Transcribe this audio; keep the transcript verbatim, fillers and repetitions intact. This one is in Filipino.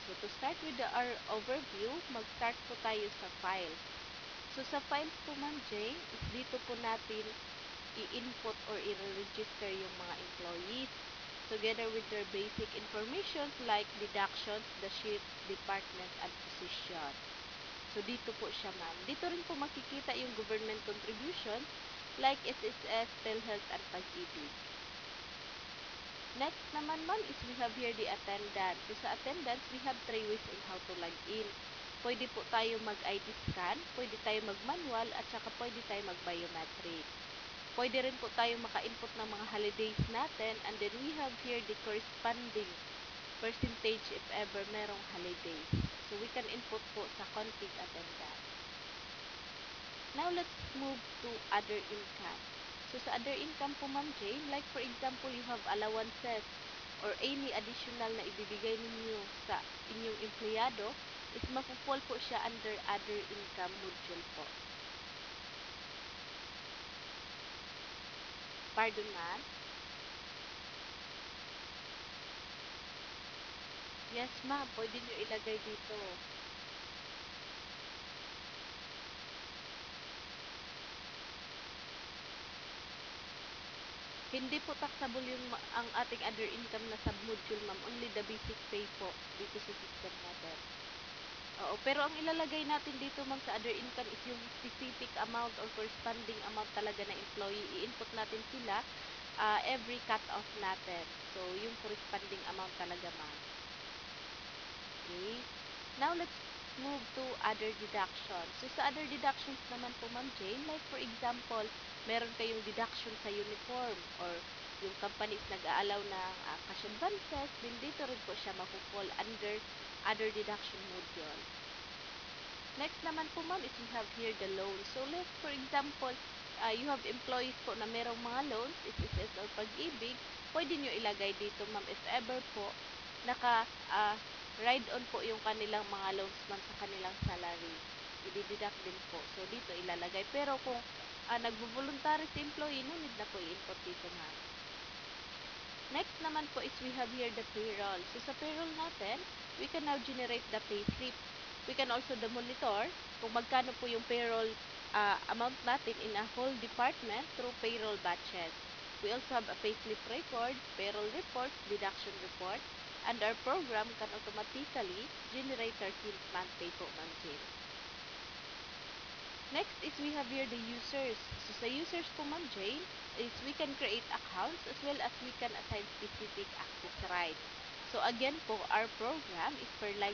So, to start with the, our overview, mag-start po tayo sa files. So, sa files po, Ma'am Jane, is dito po natin i-input or i-register yung mga employees together with their basic information like deductions, the shift, department, and position. So, dito po siya, ma'am. Dito rin po makikita yung government contributions like S S S, PhilHealth, and Pag-ibig. Next naman, ma'am, is we have here the attendance. So, sa attendance, we have three ways in how to log in. Pwede po tayo mag-I D scan, pwede tayo mag-manual, at saka pwede tayo mag-biometric. Pwede rin po tayo maka-input ng mga holidays natin, and then we have here the corresponding percentage if ever merong holidays. So, we can input po sa config attendance. Now, let's move to other income. So, sa other income po, Ma'am Jane, like for example, you have allowances or any additional na ibibigay ninyo sa inyong empleyado, is mapupol po siya under other income module po. Pardon, ma'am? Yes, ma'am. Pwede nyo ilagay dito. Hindi po taxable yung ang ating other income na sub-module, ma'am. Only the basic pay po dito sa system natin. Oo, pero ang ilalagay natin dito, ma'am, sa other income is yung specific amount or corresponding amount talaga na employee. I-input natin sila uh, every cut-off natin. So, yung corresponding amount talaga, ma'am. Okay. Now, let's move to other deductions. So, sa other deductions naman po, Ma'am Jane, like for example, meron kayong deduction sa uniform or yung company is nag-aalaw ng uh, cash advances, then dito rin po siya mapupol under other deduction module. Next naman po, ma'am, is we have here the loans. So, like for example, uh, you have employees po na merong mga loans, S S S or Pag-ibig, pwede nyo ilagay dito, ma'am, if ever po, naka uh, ride on po yung kanilang mga loans, ma'am, sa kanilang salary. I-deduct din po. So, dito ilalagay. Pero kung uh, nagbo-voluntary si employee, no need na po i-input dito, ma'am. Next naman po is we have here the payroll. So, sa payroll natin, we can now generate the payslip. We can also the monitor kung magkano po yung payroll uh, amount natin in a whole department through payroll batches. We also have a payslip record, payroll report, deduction report, and our program can automatically generate thirteenth month pay po, Ma'am Jane. Next is we have here the users. So, sa users po, Ma'am Jane, is we can create accounts as well as we can assign specific access rights. So, again po, our program is per